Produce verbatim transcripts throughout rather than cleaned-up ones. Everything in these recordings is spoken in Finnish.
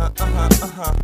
aha, aha, aha.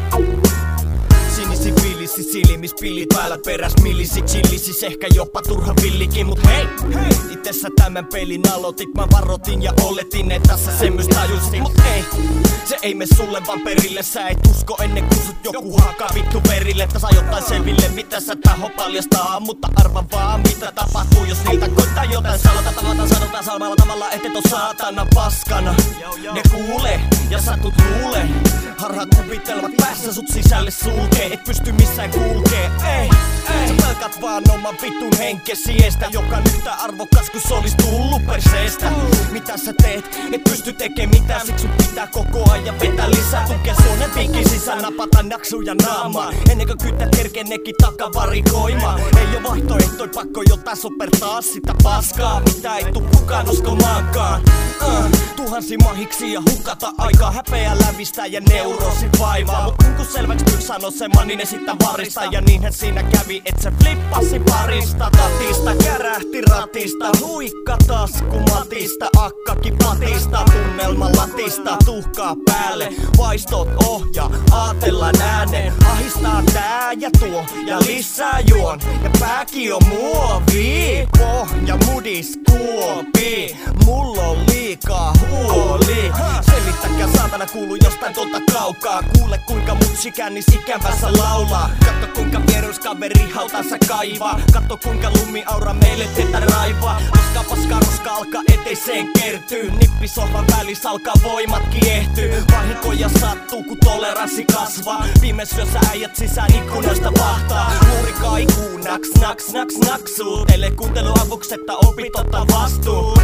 Sinisi vilisi silmis, pillit päällä peräs millisi, chillisis ehkä jopa turha villikin. Mut hei, hei, itessä tämän pelin aloitit, mä varotin ja oletin, et tässä semmys tajusit. Mut ei, se ei me sulle vaan perille, sä et usko ennen kuin sut joku hakaa vittu verille. Että saa jotain selville, mitä sä taho paljastaa, mutta arva vaan mitä tapahtuu, jos niiltä koittaa jotain salata. Tavataan sanotaan salmalla tavalla, et et oo saatana paskana. Ne kuulee ja sä tuut luulee, harhaat kuvitelmat päässä sut sisälle sulkee. Et pysty missään kulkee, ei, ei. Sä pelkät vaan oman vitun henkesi eestä, joka on yhtä arvokas kun se olis tullut perseestä. Mitä sä teet? Et pysty tekee mitään, siksi sun pitää koko ajan vetää lisää. Tukea suonen piikin sisään, napata naksuja naamaa, ennen kuin kyttät herkenekin takavarikoimaan. Ei oo vaihtoehtoi, pakko jotain sopertaa sitä paskaa, mitä ei tuu kukaan uskomaankaan. uh, Tuhansi mahiksi ja hukata aikaa, häpeä lävistää ja neurosi vaivaa. Mut kun selväks tyks sano se maninen sitten varista, ja niinhän siinä kävi, et se flippasi parista. Tatista kärähti ratista, huikka tasku matista, akkaki patista, tunnelma latista, tuhkaa päälle, vaistot ohjaa, aatellaan ääneen. Ahistaa tää ja tuo ja lisää juon, ja pääkin on muovi. Pohja mudis kuopi, mulla on liikaa huoli. Selittäkää saatana kuulu jostain tuolta kaukaa, kuule kuinka mutsi kännis ikävässä laulaa. Katso kuinka vieruskaveri hautansa kaivaa, katso kuinka lumiaura meille teitä raivaa. Roskaa paskaa roska alkaa eteiseen kertyy, nippisohvan välissä alkaa voimat kiehtyy. Vahinkoja sattuu kun toleranssi kasvaa, viimeis yössä äijät sisään ikkunoista vahtaa. Luuri kaikuu, naks naks naks naksuu, teille kuuntelu avuksi että opit ottaa vastuu.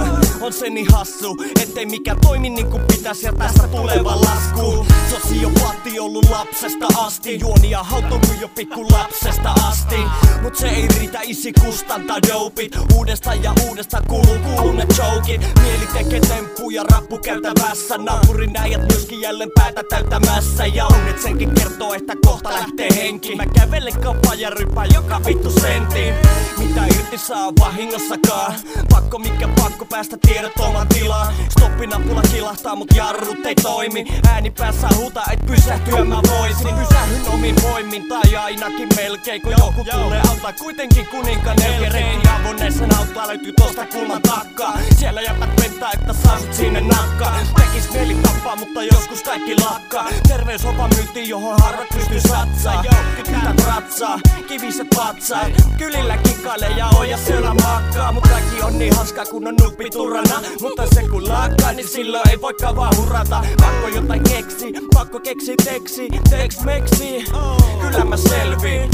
On se niin hassu, ettei mikään toimi niin kuin pitäis ja tästä tuleva lasku. Sosiopaatti ollut lapsesta asti, juonia hautunut jo pikku lapsesta asti. Mut se ei riitä, isi kustantaa dopit, uudesta ja uudesta kuuluu kuuluu ne jokit. Mieli tekee temppuja rappu käytävässä, naapurin äijät myöskin jälleen päätä täyttämässä. Ja unet senkin kertoo, että kohta lähtee henki. Mä kävelen kauppaan ja rypään joka vittu sentin. Mitä irti saa vahingossakaan, pakko mikä pakko päästä tiedot oman tilaan. Stoppinappula kilahtaa mut jarrut ei toimi, ääni päässä huutaa et pysähtyä mä voisin. Pysähyn omin voimin tai ainakin melkein, kun joku tulee auttaa kuitenkin kuninkaan nelkerein. Avoneisen auttaa löytyy tosta kulman takkaa, siellä jäpät pentää että saa sut sinne nakkaa. Tekis mieli tappaa mutta joskus kaikki lakkaa, terveyshomma myyntiin johon harvat pystyy satsaa. Tytät ratsaa, kiviset patsaa, kylillä kikkailee ja oja siellä makkaa. Mut kaikki on niin hauskaa kun on nuppi turrana, mutta se kun lakkaa niin silloin ei voikaan vaan hurrata. Pakko jotain keksi, pakko keksi teksi, teks meksi, kyllä mä selviin.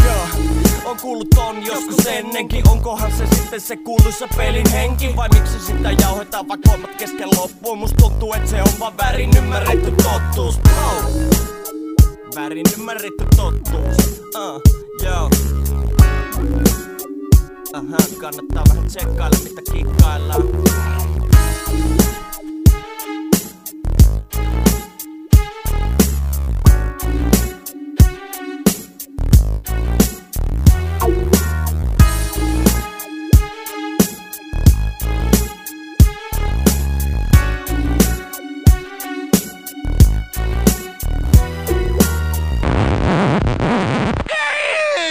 On kuullut ton joskus ennenkin, onkohan se sitten se kuuluisa pelin henki? Vai miksi sitä jauhetaan vaikka voimat kesken loppuun? Musta tuntuu et se on vaan väärin ymmärretty totuus. Oh. Väärin ymmärretty totuus. Uh, yo. Aha, kannattaa vähän tsekkailla mitä kikkaillaan.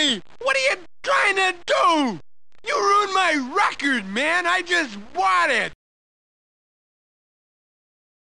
Trying to do? You ruined my record, man. I just bought it.